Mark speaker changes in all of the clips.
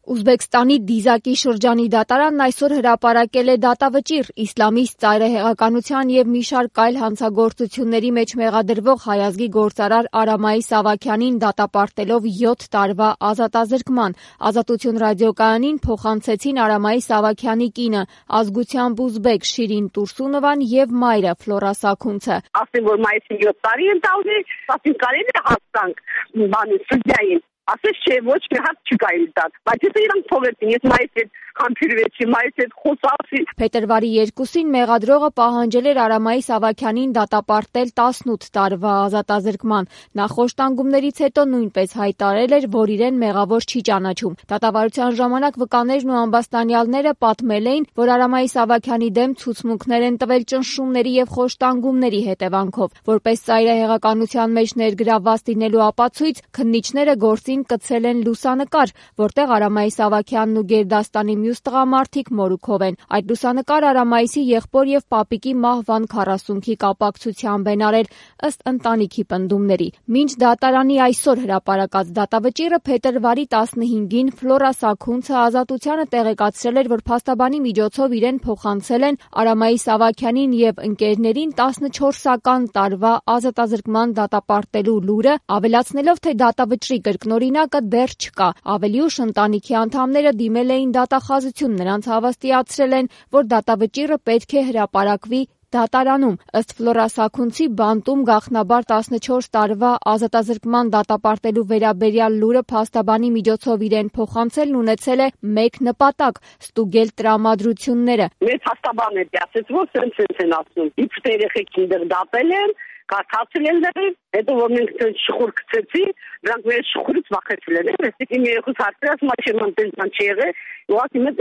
Speaker 1: Ուզբեկստանի Դիզակի շրջանի դատարանն այսօր հրապարակել է դատավճիռ իսլամիստ ծայրահեղականության և մի շարք այլ հանցագործությունների մեջ մեղադրվող հայ ազգի գործարար Արամայի Սավաքյանին դատապարտելով 7 տարվա ազատազրկման։ Ազատություն ռադիոկայանին փոխանցեցին Արամայի Սավաքյանի կինը, ազգությամբ ուզբեկ Շիրին Տուրսունովան և մայրը Ֆլորա Սաքունցը։
Speaker 2: Ասեմ, որ մայիսին 7 տարի են տալի, ասին կարելի է հասցանք սուդյային։ Ասես չէ, ոչ մի հատ չի կարելի տալ, բայց եթե իրանք թողեցին, ես մայիս հետ խնդրվեցի, մայիս հետ խոսացի։
Speaker 1: Փետրվարի 2-ին մեղադրողը պահանջել էր Արամայի Սավաքյանին դատապարտել 18 տարվա ազատազրկման։ Նա խոշտանգումներից հետո նույնպես հայտարարել էր, որ իրեն մեղավոր չի ճանաչում։ Դատավարության ժամանակ վկաներն ու ամբաստանյալները պատմել էին, որ Արամայի Սավաքյանի դեմ ցուցմունքներ են տվել ճնշումների և խոշտանգումների հետևանքով։ Որպես ծայրահեղականության մեջ ներգրավված լինելու ապացույց, քննիչները գործին կցել են լուսանկար, որտեղ Արամայի Սավաքյանն ու գերդաստանի մյուս տղամարդիկ մորուքով են։ Այդ լուսանկարը Արամայիսի եղբոր և պապիկի մահվան 40-ի կապակցությամբ են արել, ըստ ընտանիքի պնդումների։ Մինչ դատարանի այսօր հրապարակած դատավճիռը փետրվարի 15-ին Ֆլորա Սաքունցը Ազատությանը տեղեկացրել էր, որ փաստաբանի միջոցով իրեն փոխանցել են Արամայի Սավաքյանին և ընկերներին 14-ական տարվա ազատազրկման դատապարտելու լուրը, ավելացնելով, թե դատավճռի կրկնօրինակը դեռ չկա։ Ավելի ուշ ընտանիքի անդամները դիմել էին դատախազություն, նրանց հավաստիացրել են, որ դատավճիռը պետք է հրապարակվի դատարանում։ Ըստ Ֆլորա Սաքունցի, բանտում գաղտնաբար 14 տարվա ազատազրկման դատապարտելու վերաբերյալ լուրը փաստաբանի միջոցով իրեն փոխանցելն ունեցել է մեկ նպատակ՝ ստուգել տրամադրությունները։
Speaker 2: Մեր փաստաբանն է ասել, որ սենց են ասում։ Իբր երեխեքին դեռ դատել են, կարդացել են դեռ, հետո որ մենք շխուր գցեցի, դրանք մեր շխուրից վախեցել են։ Այսինքն իմ երեխուս հարցրած մաշինան տենցան չի եղել, ուղղակի մեծ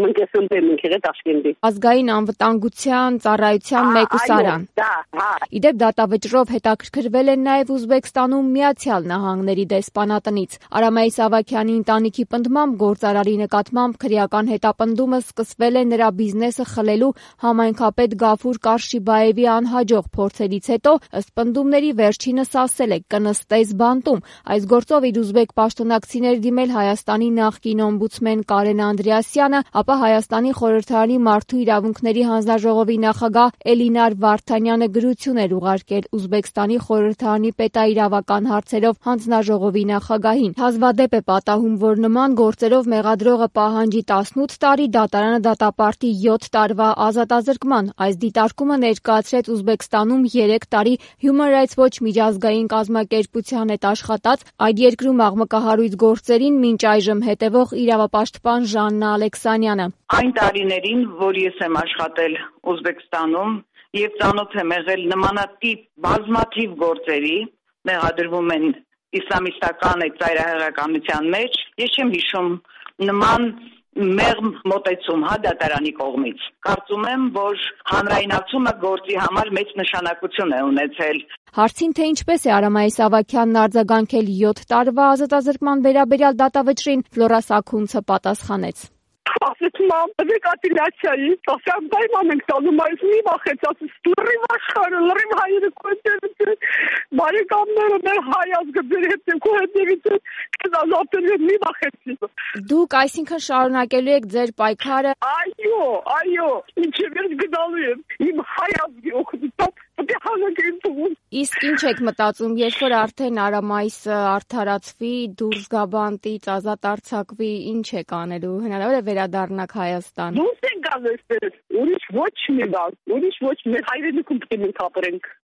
Speaker 2: մենք եղել Տաշկենտի։
Speaker 1: Ազգային անվտանգության ծառայության մեկուսարան։ Իդեպ դատավճռով հետաքրքրվել են նաև Ուզբեկստանում Միացյալ Նահանգների դեսպանատնից։ Արամայի Սավաքյանի ընտանիքի պնդմամբ գործարարի նկատմամբ քրեական հետապնդումը սկսվել է նրա բիզնեսը խլելու համայնքապետ Գաֆուր Կարշիբաևի անհաջող փորձերից հետո, ըստ պնդումների վերջինս ասել է՝ կնստես բանտում։ Այս գործով իր ուզբեկ պաշտոնակցիներ դիմել Հայաստանի նախկին օմբուդսմեն Կարեն Անդրեասյանը, ապա Հայաստանի Խորհրդարանի Մարդու իրավունքների հանձնաժողովի նախագահ Էլինար Վարդանյանը գրություն էր ուղարկել Ուզբեկստանի Խորհրդարանի պետաիրավական հարցերով հանձնաժողովի նախագահին։ Հազվադեպ է պատահում, որ նման գործերով մեղադրողը պահանջի 18 տարի, դատարանը դատապարտի 7 տարվա ազատազրկման։ Այս դիտարկումը ներկայացրեց Ուզբեկստանում 3 տարի Human Rights Watch միջազգային կազմակերպության հետ աշխատած, այդ երկրում աղմկահարույց գործերին մինչ այժմ հետևող իրավապաշտպան Ժաննա Ալեքսանյանը։
Speaker 3: Այն տարիներին, որ ես եմ աշխատել Ուզբեկստանում եւ ծանոթ եմ եղել նմանատիպ բազմաթիվ գործերի, մեղադրվում են իսլամիստական ծայրահեղականության մեջ, ես չեմ հիշում նման մեղմ մոտեցում դատարանի կողմից։ Կարծում եմ, որ հանրայնացումը գործի համար մեծ նշանակություն է ունեցել։
Speaker 1: Հարցին, թե ինչպես է Արամայի Սավաքյանն արձագանքել 7 տարվա ազատազրկման վերաբերյալ դատավճռին, Ֆլորա Սաքունցը պատասխանեց.
Speaker 2: Ասեցի ապելյացիայի, ասեմ պայման ենք տալու, բայց մի վախեց, ասես լրիվ աշխարհը, լրիվ հայերը կոյտերից են, բարեկամները մեր հայ ազգը ձեր հետ են կոյտերից են, կեզ ազատել են, մի վախեցի։
Speaker 1: Դուք այսինքն շարունակելու եք ձեր պայքարը։
Speaker 2: Այո, ինչև ես գնալու եմ, իմ հայ ազգի օգնությամբ, պետք է հանրակերին թվում։
Speaker 1: Իսկ ինչ եք մտածում, երբ որ արդեն Արամայիսը արդարացվի, դուրս գա բանտից, ազատ արձակվի, ինչ եք անելու, հնարավոր է վերադառնաք Հայաստան։
Speaker 2: Դուրս ենք գալու այստեղից, ուրիշ ոչ մի բան, մեր հայրենիքում պետք է մենք ապրենք։